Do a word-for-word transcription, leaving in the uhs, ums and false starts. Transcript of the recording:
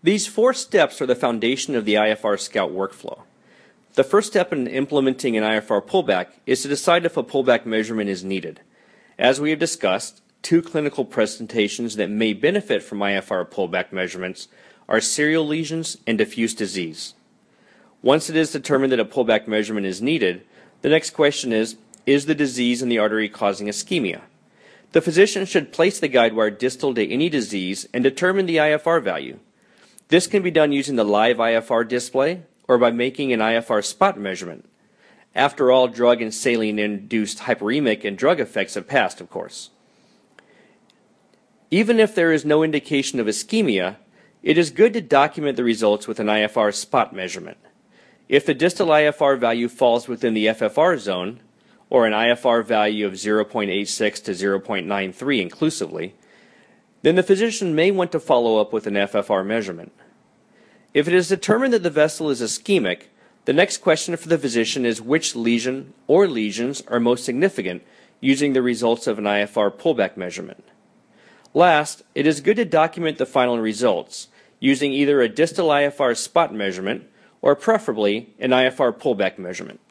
These four steps are the foundation of the I F R Scout workflow. The first step in implementing an I F R pullback is to decide if a pullback measurement is needed. As we have discussed, two clinical presentations that may benefit from I F R pullback measurements are serial lesions and diffuse disease. Once it is determined that a pullback measurement is needed, the next question is, is the disease in the artery causing ischemia? The physician should place the guide wire distal to any disease and determine the I F R value. This can be done using the live I F R display or by making an I F R spot measurement. After all, drug and saline-induced hyperemic and drug effects have passed, of course. Even if there is no indication of ischemia, it is good to document the results with an I F R spot measurement. If the distal I F R value falls within the F F R zone, or an I F R value of zero point eight six to zero point nine three inclusively, then the physician may want to follow up with an F F R measurement. If it is determined that the vessel is ischemic, the next question for the physician is which lesion or lesions are most significant using the results of an I F R pullback measurement. Last, it is good to document the final results using either a distal I F R spot measurement or preferably an I F R pullback measurement.